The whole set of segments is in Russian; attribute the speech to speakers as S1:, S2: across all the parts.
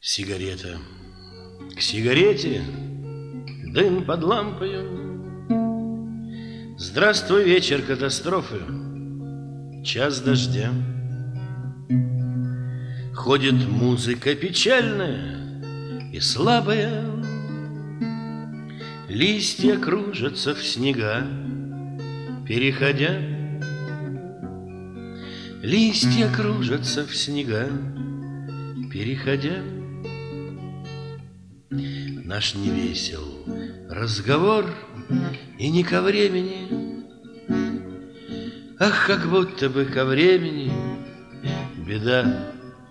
S1: Сигарета к сигарете, дым под лампою. Здравствуй, вечер катастрофы, час дождя. Ходит музыка печальная и слабая, листья кружатся в снега, переходя. Листья кружатся в снега, переходя. Наш невесел разговор и не ко времени. Ах, как будто бы ко времени беда.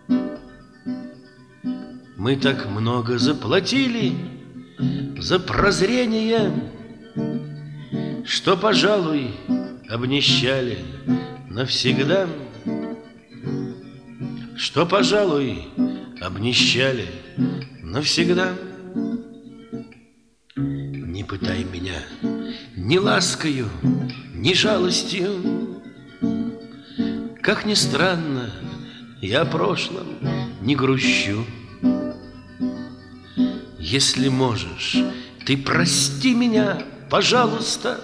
S1: Мы так много заплатили за прозрение, что, пожалуй, обнищали навсегда. Что, пожалуй, обнищали навсегда. Не пытай меня ни ласкою, ни жалостью. Как ни странно, я о прошлом не грущу. Если можешь, ты прости меня, пожалуйста.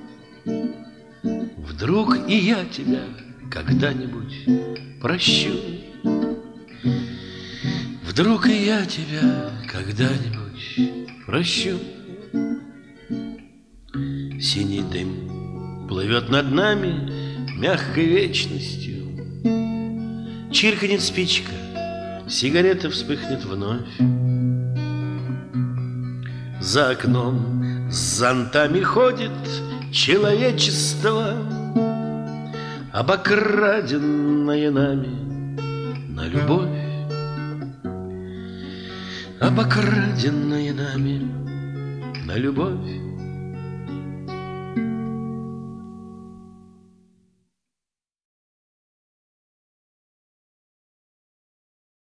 S1: Вдруг и я тебя когда-нибудь прощу. Вдруг и я тебя когда-нибудь прощу. Синий дым плывет над нами мягкой вечностью. Чиркнет спичка, сигарета вспыхнет вновь. За окном с зонтами ходит человечество, обокраденное нами на любовь. Обокраденное нами на любовь.